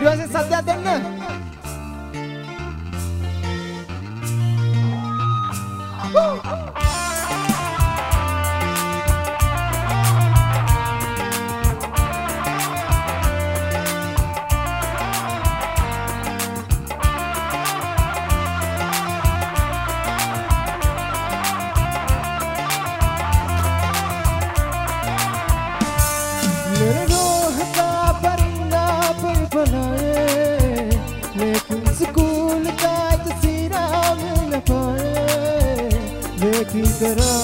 ඊට පස්සේ සද්දයක් දෙන්න. मेरे रोह का परिंदा पर बनाए, लेकिन स्कूल का तस्वीरा मिल न पाए। वे की करा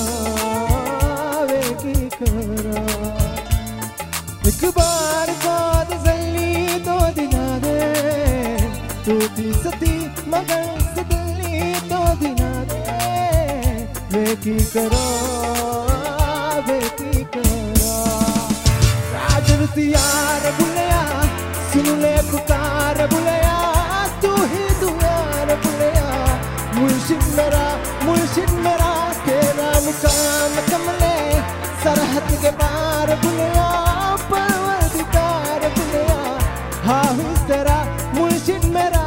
एक बार बाद जल्दी तो दिना दे, टूटी सती मगर सदली तो दिना दे। वे की करा यार बुलया, सुन ले पुकार बुलया, तू ही दुआर बुलया। मुर्शिद मेरा तेरा मुकाम कमले, सरहद के पार बुलया, परवरदिगार बुलया। हाफिज तेरा मुर्शिद मेरा।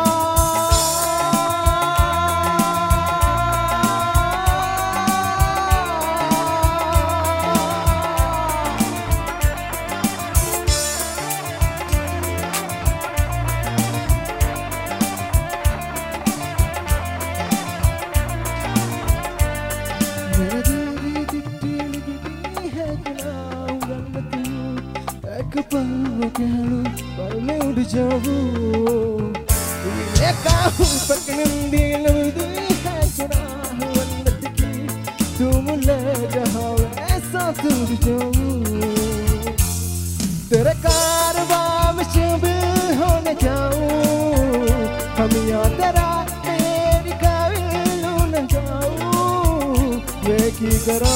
मैं उड़ जाऊं ये काहू पकड़ने लगी है चुराह वन्नत की, तुम ले जाओ ऐसा दूर जाऊं। तेरे कारवां में शामिल होने जाऊं, हम यहाँ तेरा मेरी काबिल न जाऊं। वे की करा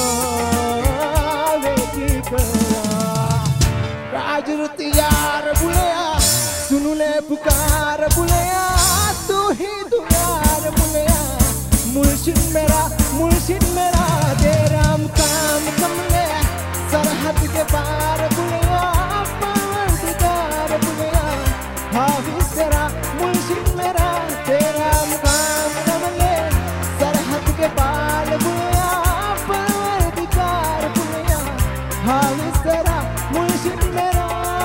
राजरत यार बुलया, सुन ले पुकार बुलया, तू ही दुआर बुलया। मुर्शिद मेरा तेरा मुकाम कमले, सरहद के पार बुलया, परवरदिगार बुलया। हाफिज तेरा मुर्शिद मेरा तेरा मुकाम कमले, सरहद के पार बुलया, परवरदिगार बुलया। हाफिज तेरा मुर्शिद मेरा।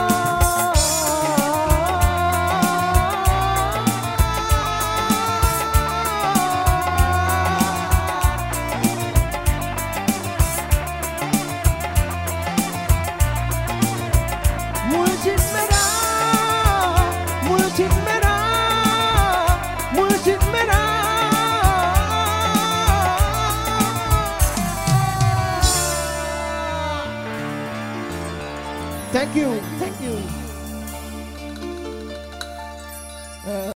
मुर्शिद मेरा, मुर्शिद मेरा, मुर्शिद मेरा। Thank you.